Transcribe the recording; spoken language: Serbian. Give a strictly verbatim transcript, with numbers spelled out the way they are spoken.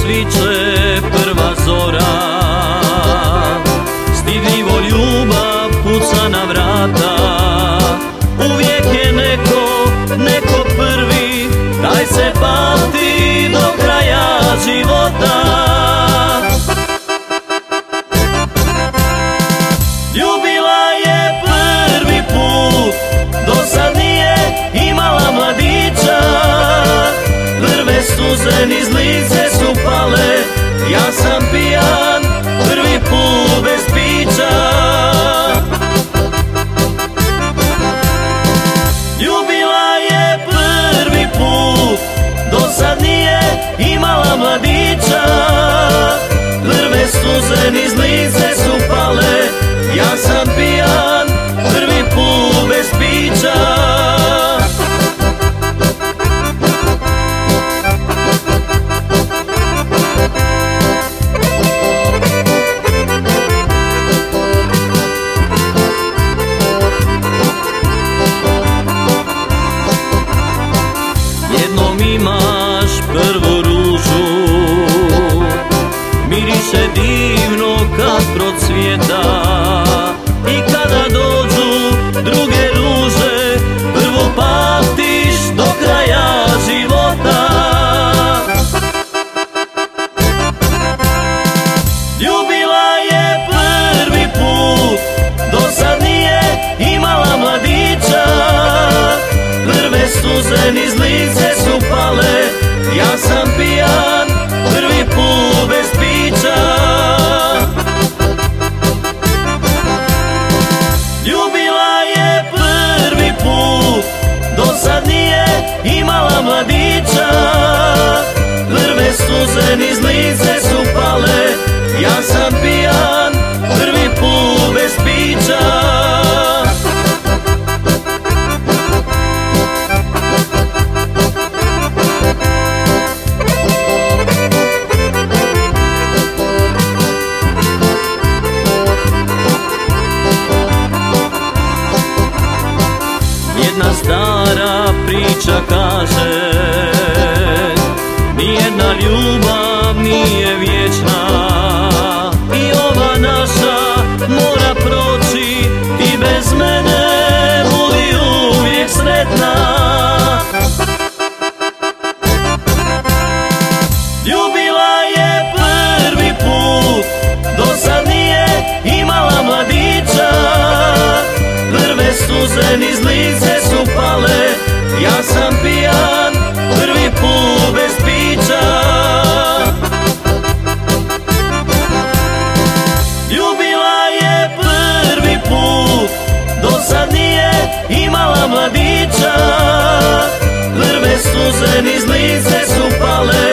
sviće prva zora, stidljivo ljubav puca na vrata. Uvijek je neko, neko prvi, taj se pamti do kraja života. Ljubila je prvi put, do sad nije imala mladića. Prve suze niz lice su pale, ja sam pijan, prvi put bez pića. Ljubila je prvi put, do sad nije imala mladića. Prve suze niz lice su pale, ja sam pijan, prvi put bez pića. Jednom imaš prvu ružu, miriše divno kad procvjeta. I kada dođu druge ruže, prvu pamtiš do kraja života. Ljubila je prvi put, do sad nije imala mladića. Prve suze niz lice su pale, ja sam pijan, prvi put bez pića. Ljubila je prvi put, do sad nije imala mladića. Prve suze niz lice su pale, ja sam pijan, prvi put bez pića. Jedna stara priča kaže, nijedna ljubav nije vječna. I ova naša mora proći, ti bez mene budi uvijek sretna. Ljubila je prvi put, do sad nije imala mladića. Prve suze niz lice su pale, ja sam pijan, prvi put bez pića. Ljubila je prvi put, do sad nije imala mladića. Prve suze niz lice su pale,